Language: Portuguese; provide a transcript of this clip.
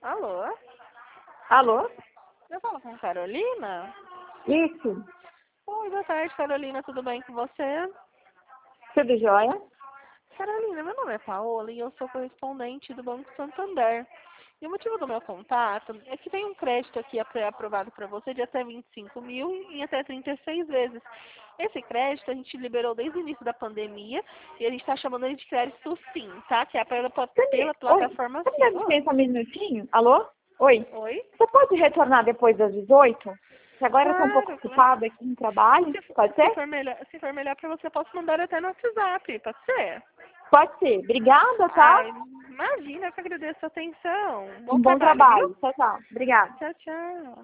Alô? Alô? Eu falo com a Carolina? Isso. Oi, boa tarde, Carolina. Tudo bem com você? Tudo jóia? Carolina, meu nome é Paola e eu sou correspondente do Banco Santander. E o motivo do meu contato é que tem um crédito aqui aprovado para você de até 25 mil em até 36 vezes. Esse crédito a gente liberou desde o início da pandemia e a gente está chamando ele de crédito SIM, tá? Que é pela Oi, plataforma você me dá SIM. licença um minutinho? Alô? Oi. Oi? Você pode retornar depois das 18? Que agora eu estou um pouco Claro, ocupada aqui no trabalho. Pode se ser? for melhor para você, eu posso mandar até no WhatsApp, pode ser? Pode ser. Obrigada, tá? Ai, imagina, eu que agradeço a atenção. Bom Um bom trabalho, viu? trabalho. Tchau, tchau. Obrigada. Tchau, tchau.